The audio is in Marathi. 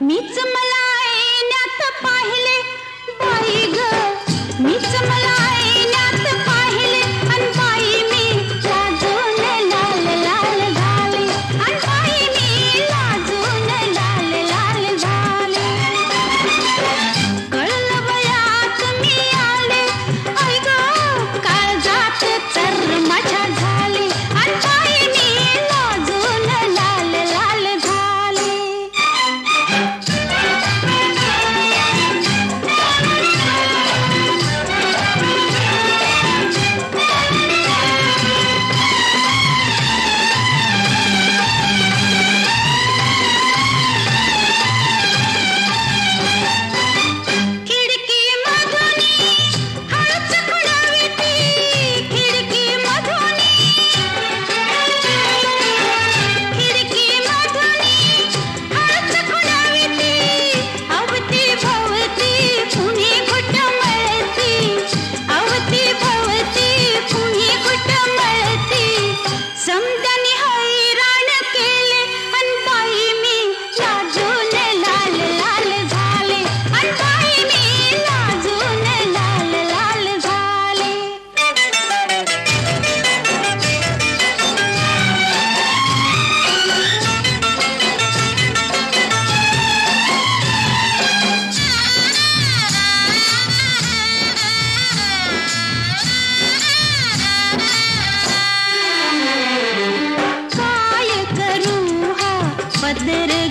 मीच मला ऐण्यात पाहिले बाई ग, मीच मला ऐण्यात पाहिले अन बाई मी लाजून लाल लाल झाले, अन बाई मी लाजून लाल लाल झाले. कळलं वयात मी आले, आई ग काळजात चर माझ्या झाले, अन बाई मी लाजून लाल लाल झाले. समद्याने हैराण केले अन बाई मी लाजून लाल लाल झाले, अन बाई मी लाजून लाल लाल झाले. काय करू हा पदर